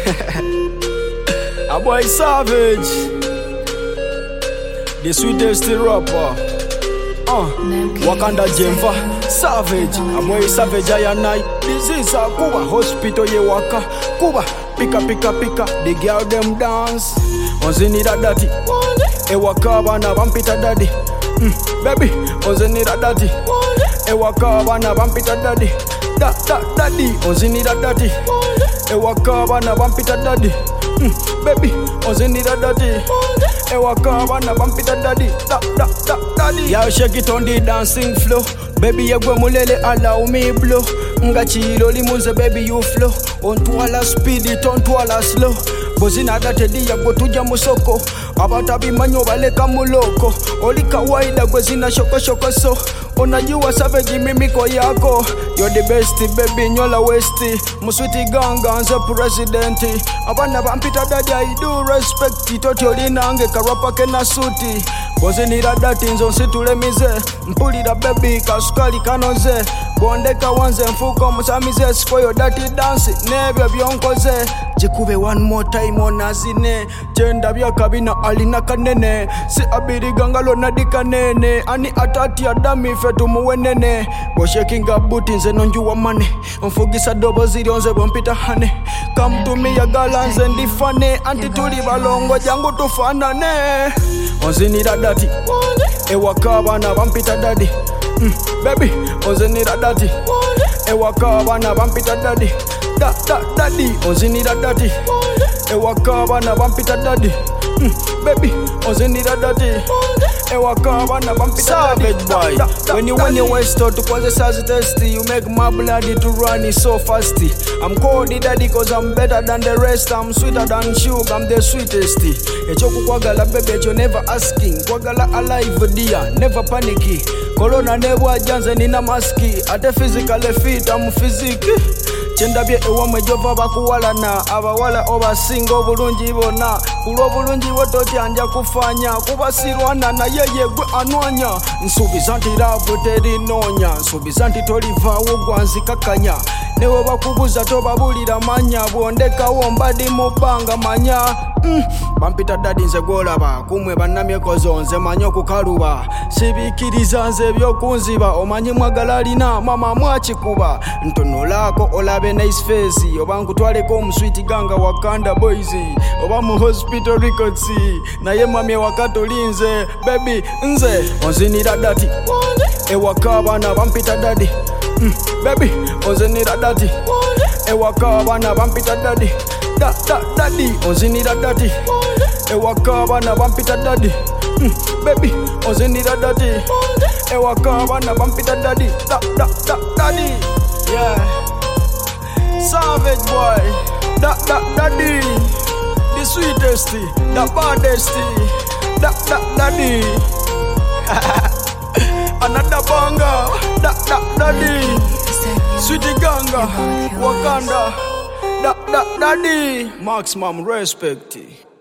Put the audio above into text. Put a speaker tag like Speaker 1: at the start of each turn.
Speaker 1: A boy Savage, the sweetest rapper. Wakanda Jemva, Savage, a boy Savage Ayanai. This is a Cuba hospital ye waka. Cuba, pika, the girl them dance. Onzini da daddy, e waka bana vampita daddy. Baby, onzini da daddy, e waka bana vampita daddy. Daddy, onzini da daddy, e waka bana vampita daddy. Baby, onzini da daddy, e waka bana vampita daddy. Daddy, yeah, shake it on the dancing floor. Baby, you go mulele, allow me blow. Ngachilo limunze, baby, you flow. On to ala speed it, on to ala slow. Bozina gatedi ya gotuja musoko. Abatabi manyo baleka muloko. Oli kawaida gwezina shoko so. Unajua Savage mimiko yako. You're the best baby nyola westi. Muswiti ganga nze presidenti. Abana bampita daddy I do respect it. Toti nange karapa kena suti. Bozinira dati nzo situlemize. Mpulira baby kasukali kanoze. Bondeka wanze mfuko musamize. Sikoyo dati dance nebyo byonkoze. Jikube one more time onazine. Chenda bya kabina alina kanene. Si abiri gangalo nadika nene. Ani atati adami fetu muwenene. Bo shaking up booty nze nonjuwa mane. Mfugisa dobo ziri onze bompita hane. Come to me ya galanze ndifane. Anti tuli balongo jangu tufanane. Onzini da daddy, e waka bana vampita daddy. Baby, onzini da daddy, e waka bana vampita daddy. Daddy, onzini da daddy, e waka bana vampita daddy. Baby, onzini da daddy, e waka bana vampita daddy. Savage boy, when you west to cause a size testy, you make my bloody to run it so fasty. I'm called the daddy cause I'm better than the rest. I'm sweeter than sugar, I'm the sweetest. Echoku kwagala baby, you're never asking. Kwagala alive dear, never panicky. Corona never janze nina maski. Ate physically fit, I'm physique. Chenda bye ewa mejova bakuwalana. Abawala obasinga obulungi bona. Kulo bulungi wototi anja kufanya. Kubasirwana na yeye gwe anwanya. Nsubiza nti love terinonya. Nsubiza nti tolivaawo gwanzikakanya. Newe bakubuza tobabulira manya. Bwondekawo mbadi mubanga manya. Bampita daddy nze golaba. Kumwe bannamyekozo nze manyi okukaluba. Sibikiriza nze byokunziba. Omanyi mwagala alina mama mwakikuba. Ntunulako olabe nice face. Oba nkutwaleko omusweet ganga Wakanda boys. Oba mu hospital records. Naye mami wakatolinze. Baby nze onzinira daddy, e waka bana vampita daddy. Baby onzinira daddy, e waka bana vampita daddy. Daddy onzinira daddy, e waka bana vampita daddy. Baby onzinira daddy, e waka bana vampita daddy. Daddy, yeah. Savage boy, daddy, the sweetest, the baddest, daddy. Another banger, daddy. Sweetie ganga, Wakanda, daddy. Maximum respect.